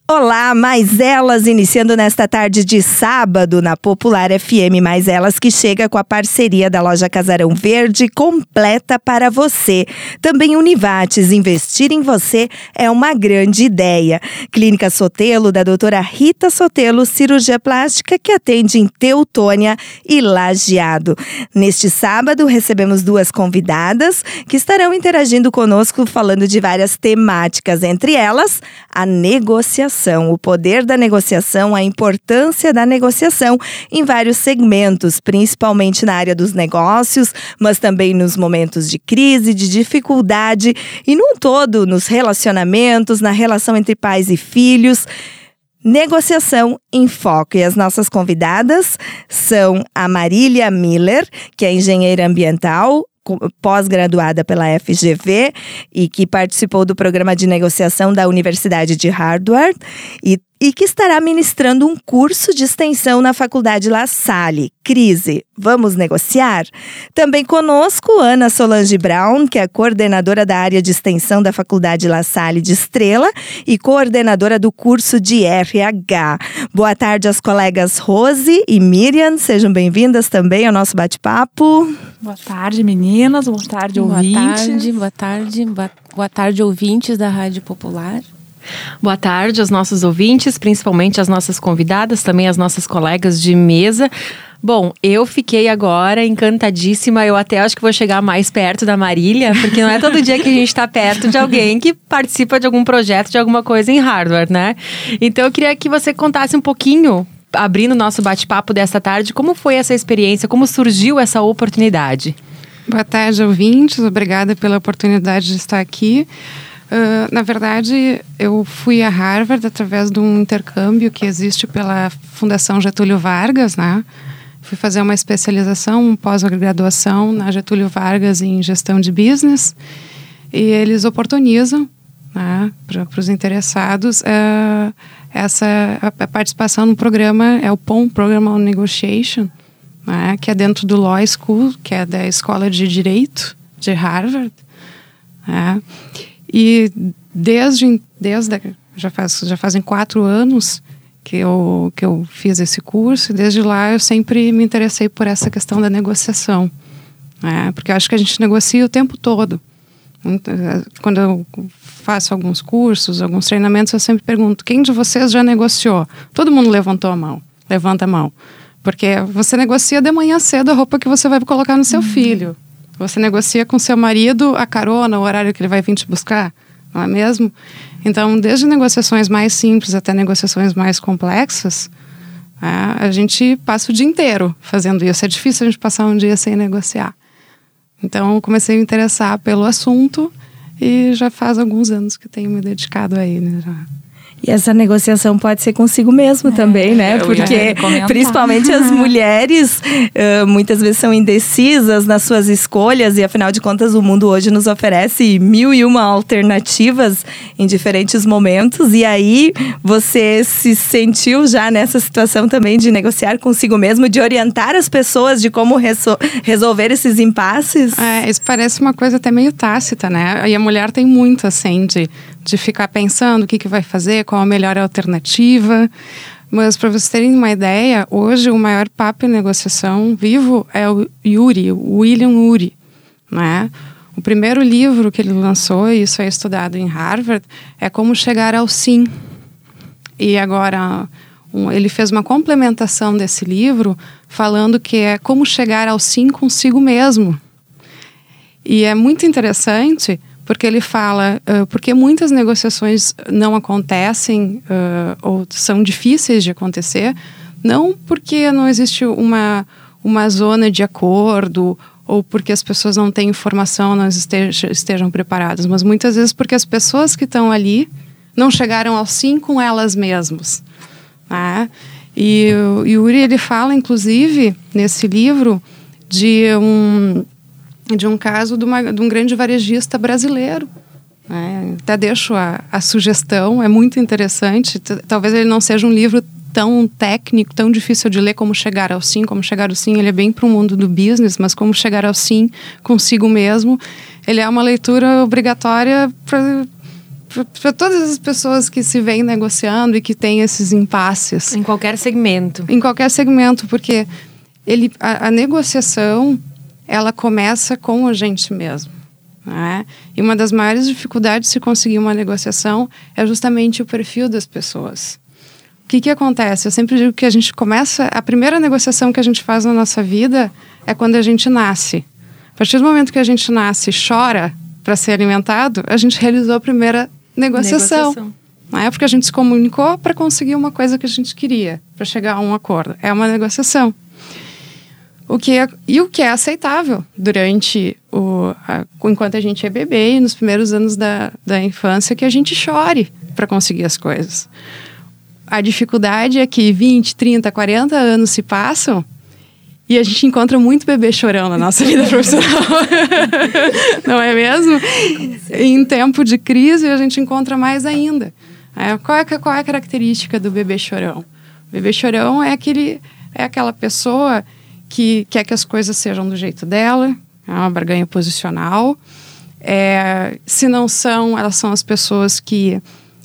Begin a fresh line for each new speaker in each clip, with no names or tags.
Olá, Mais Elas, iniciando nesta tarde de sábado na Popular FM. Mais Elas que chega com a parceria da loja Casarão Verde, completa para você. Também Univates, investir em você é uma grande ideia. Clínica Sotelo, da doutora Rita Sotelo, cirurgia plástica que atende em Teutônia e Lajeado. Neste sábado recebemos duas convidadas que estarão interagindo conosco falando de várias temáticas, entre elas a negociação. O poder da negociação, a importância da negociação em vários segmentos, principalmente na área dos negócios, mas também nos momentos de crise, de dificuldade e num todo, nos relacionamentos, na relação entre pais e filhos. Negociação em Foco. E as nossas convidadas são a Marília Miller, que é engenheira ambiental, pós-graduada pela FGV e que participou do programa de negociação da Universidade de Harvard e que estará ministrando um curso de extensão na Faculdade La Salle. Crise, vamos negociar? Também conosco, Ana Solange Brown, que é coordenadora da área de extensão da Faculdade La Salle de Estrela e coordenadora do curso de RH. Boa tarde às colegas Rose e Miriam, sejam bem-vindas também ao nosso bate-papo.
Boa tarde, meninas. Boa tarde, ouvintes.
Boa tarde, ouvintes da Rádio Popular.
Boa tarde aos nossos ouvintes, principalmente as nossas convidadas, também as nossas colegas de mesa. Bom, eu fiquei agora encantadíssima, eu até acho que vou chegar mais perto da Marília, porque não é todo dia que a gente está perto de alguém que participa de algum projeto, de alguma coisa em Harvard, né? Então eu queria que você contasse um pouquinho, abrindo o nosso bate-papo desta tarde, como foi essa experiência, como surgiu essa oportunidade?
Boa tarde, ouvintes, obrigada pela oportunidade de estar aqui. Na verdade, eu fui a Harvard através de um intercâmbio que existe pela Fundação Getúlio Vargas, né? Fui fazer uma especialização, um pós-graduação na Getúlio Vargas em gestão de business, e eles oportunizam, né, para os interessados a participação no programa, é o POM, Program on Negotiation, né, que é dentro do Law School, que é da Escola de Direito de Harvard, né? E já fazem 4 anos que eu fiz esse curso, e desde lá eu sempre me interessei por essa questão da negociação, né? Porque eu acho que a gente negocia o tempo todo. Quando eu faço alguns cursos, alguns treinamentos, eu sempre pergunto: quem de vocês já negociou? Todo mundo levanta a mão. Porque você negocia de manhã cedo a roupa que você vai colocar no seu filho. Você negocia com seu marido a carona, o horário que ele vai vir te buscar, não é mesmo? Então, desde negociações mais simples até negociações mais complexas, a gente passa o dia inteiro fazendo isso. É difícil a gente passar um dia sem negociar. Então, eu comecei a me interessar pelo assunto e já faz alguns anos que tenho me dedicado a ele, já.
E essa negociação pode ser consigo mesmo também, né? Porque principalmente as mulheres muitas vezes são indecisas nas suas escolhas e, afinal de contas, o mundo hoje nos oferece 1001 alternativas em diferentes momentos. E aí você se sentiu já nessa situação também de negociar consigo mesmo, de orientar as pessoas de como resolver esses impasses?
Isso parece uma coisa até meio tácita, né? E a mulher tem muito, assim, de ficar pensando o que vai fazer, qual a melhor alternativa. Mas, para vocês terem uma ideia, hoje o maior papo em negociação vivo é o William Ury, né? O primeiro livro que ele lançou, e isso é estudado em Harvard, é Como Chegar ao Sim. E agora ele fez uma complementação desse livro falando que é como chegar ao sim consigo mesmo. E é muito interessante porque ele fala porque muitas negociações não acontecem ou são difíceis de acontecer, não porque não existe uma zona de acordo ou porque as pessoas não têm informação, não estejam preparadas, mas muitas vezes porque as pessoas que estão ali não chegaram ao sim com elas mesmas, né? E o Yuri, ele fala, inclusive, nesse livro, de um caso de um grande varejista brasileiro, né? Até deixo a sugestão, é muito interessante. Talvez ele não seja um livro tão técnico, tão difícil de ler como Chegar ao Sim. Como Chegar ao Sim, ele é bem para o mundo do business, mas Como Chegar ao Sim consigo mesmo, ele é uma leitura obrigatória para todas as pessoas que se veem negociando e que têm esses impasses.
Em qualquer segmento.
Em qualquer segmento, porque a negociação, ela começa com a gente mesmo. Né? E uma das maiores dificuldades de se conseguir uma negociação é justamente o perfil das pessoas. O que acontece? Eu sempre digo que a primeira negociação que a gente faz na nossa vida é quando a gente nasce. A partir do momento que a gente nasce e chora para ser alimentado, a gente realizou a primeira negociação. Não é porque a gente se comunicou para conseguir uma coisa que a gente queria, para chegar a um acordo. É uma negociação. O que é aceitável durante enquanto a gente é bebê e nos primeiros anos da infância, que a gente chore para conseguir as coisas. A dificuldade é que 20, 30, 40 anos se passam e a gente encontra muito bebê chorão na nossa vida profissional. Não é mesmo? Em tempo de crise, a gente encontra mais ainda. Qual é a característica do bebê chorão? O bebê chorão é aquela pessoa que quer que as coisas sejam do jeito dela, é uma barganha posicional. Se não são, elas são as pessoas que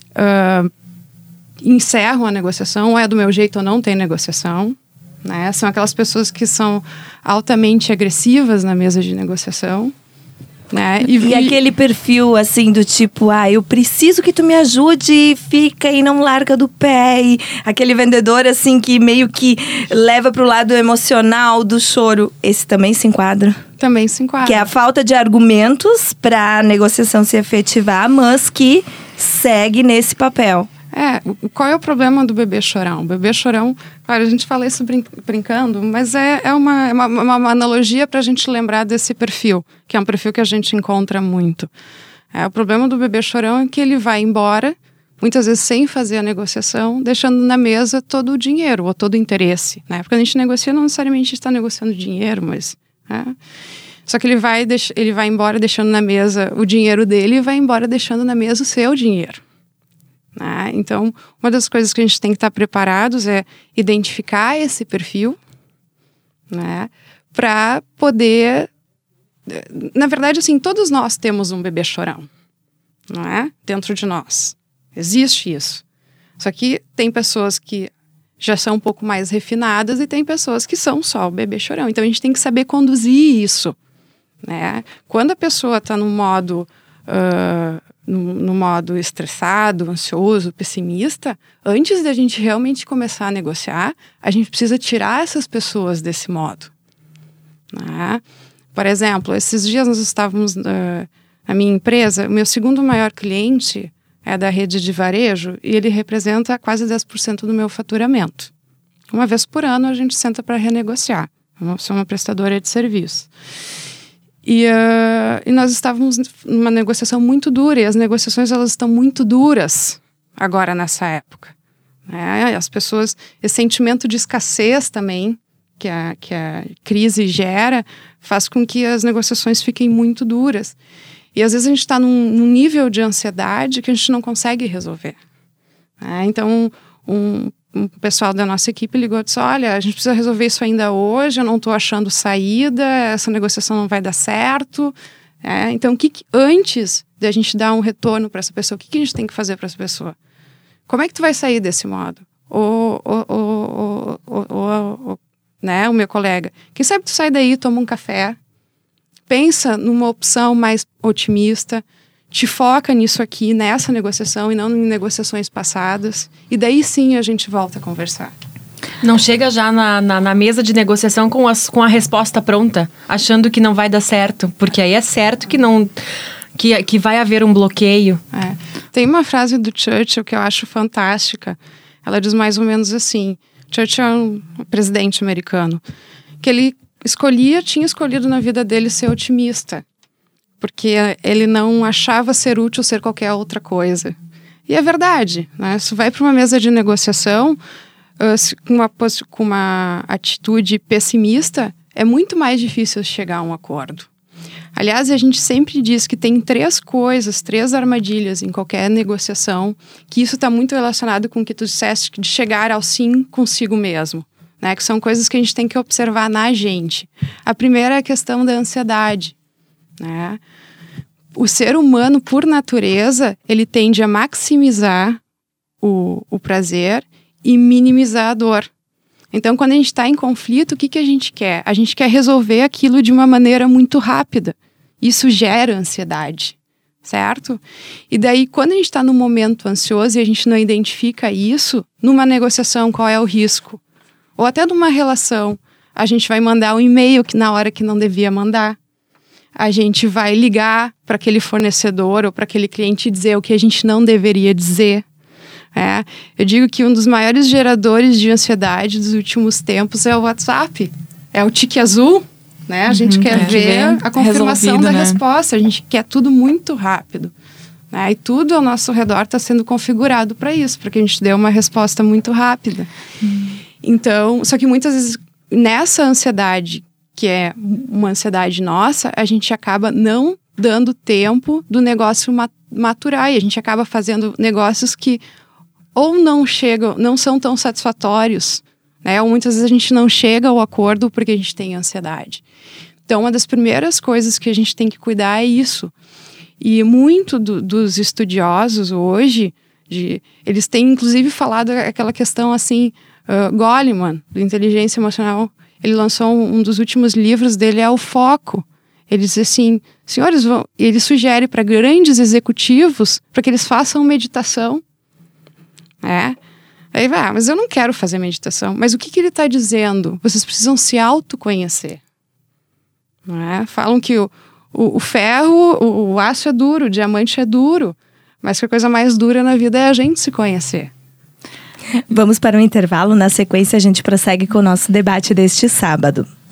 encerram a negociação, ou é do meu jeito ou não tem negociação. Né? São aquelas pessoas que são altamente agressivas na mesa de negociação. Né?
E aquele perfil, assim, do tipo, eu preciso que tu me ajude, fica e não larga do pé. E aquele vendedor, assim, que meio que leva pro lado emocional do choro. Esse também se enquadra?
Também se enquadra.
Que é a falta de argumentos para a negociação se efetivar, mas que segue nesse papel.
Qual é o problema do bebê chorão? O bebê chorão, claro, a gente fala isso brincando, mas é uma analogia para a gente lembrar desse perfil, que é um perfil que a gente encontra muito. O problema do bebê chorão é que ele vai embora, muitas vezes sem fazer a negociação, deixando na mesa todo o dinheiro ou todo o interesse. Né? Porque a gente negocia, não necessariamente está negociando dinheiro, mas... Só que ele vai embora deixando na mesa o dinheiro dele e vai embora deixando na mesa o seu dinheiro. Né? Então, uma das coisas que a gente tem que estar preparados é identificar esse perfil, né? Para poder... Na verdade, assim, todos nós temos um bebê chorão, não é? Dentro de nós. Existe isso. Só que tem pessoas que já são um pouco mais refinadas e tem pessoas que são só o bebê chorão. Então, a gente tem que saber conduzir isso. Né? Quando a pessoa está no modo estressado, ansioso, pessimista, antes da gente realmente começar a negociar, a gente precisa tirar essas pessoas desse modo. Né? Por exemplo, esses dias nós estávamos na minha empresa, o meu segundo maior cliente é da rede de varejo e ele representa quase 10% do meu faturamento. Uma vez por ano a gente senta para renegociar. Eu sou uma prestadora de serviço. E nós estávamos numa negociação muito dura, e as negociações elas estão muito duras agora nessa época. Né? As pessoas, esse sentimento de escassez também, que a crise gera, faz com que as negociações fiquem muito duras. E às vezes a gente está num nível de ansiedade que a gente não consegue resolver. Né? Então, um pessoal da nossa equipe ligou e disse, olha, a gente precisa resolver isso ainda hoje, eu não estou achando saída, essa negociação não vai dar certo. Então, antes de a gente dar um retorno para essa pessoa, o que a gente tem que fazer para essa pessoa? Como é que tu vai sair desse modo? Né, o meu colega, quem sabe tu sai daí, toma um café, pensa numa opção mais otimista, te foca nisso aqui, nessa negociação e não em negociações passadas. E daí sim a gente volta a conversar.
Não chega já na mesa de negociação com a resposta pronta, achando que não vai dar certo. Porque aí é certo que vai haver um bloqueio.
Tem uma frase do Churchill que eu acho fantástica. Ela diz mais ou menos assim. Churchill é um presidente americano. Que ele tinha escolhido na vida dele ser otimista. Porque ele não achava ser útil ser qualquer outra coisa. E é verdade, né? Se vai para uma mesa de negociação com uma atitude pessimista, é muito mais difícil chegar a um acordo. Aliás, a gente sempre diz que tem 3 armadilhas em qualquer negociação, que isso está muito relacionado com o que tu disseste, de chegar ao sim consigo mesmo. Né? Que são coisas que a gente tem que observar na gente. A primeira é a questão da ansiedade. Né? o ser humano, por natureza, ele tende a maximizar o prazer e minimizar a dor. Então, quando a gente está em conflito, o que a gente quer? A gente quer resolver aquilo de uma maneira muito rápida. Isso gera ansiedade, certo? E daí, quando a gente está num momento ansioso e a gente não identifica isso, numa negociação, qual é o risco? Ou até numa relação, a gente vai mandar um e-mail na hora que não devia mandar. A gente vai ligar para aquele fornecedor ou para aquele cliente e dizer o que a gente não deveria dizer. Eu digo que um dos maiores geradores de ansiedade dos últimos tempos é o WhatsApp. É o tique azul, né? A gente quer ver a confirmação da resposta. A gente quer tudo muito rápido. Né? E tudo ao nosso redor está sendo configurado para isso, para que a gente dê uma resposta muito rápida. Então, só que muitas vezes nessa ansiedade, que é uma ansiedade nossa, a gente acaba não dando tempo do negócio maturar. E a gente acaba fazendo negócios que ou não chegam, não são tão satisfatórios, né? Ou muitas vezes a gente não chega ao acordo porque a gente tem ansiedade. Então, uma das primeiras coisas que a gente tem que cuidar é isso. E muito dos estudiosos hoje, eles têm inclusive falado aquela questão assim, Goleman, do Inteligência Emocional, ele lançou um dos últimos livros dele, é o Foco. Ele diz assim, senhores, ele sugere para grandes executivos para que eles façam meditação. Aí vai, mas eu não quero fazer meditação. Mas o que ele está dizendo? Vocês precisam se autoconhecer. Falam que o ferro, o aço é duro, o diamante é duro. Mas que a coisa mais dura na vida é a gente se conhecer.
Vamos para um intervalo. Na sequência, a gente prossegue com o nosso debate deste sábado.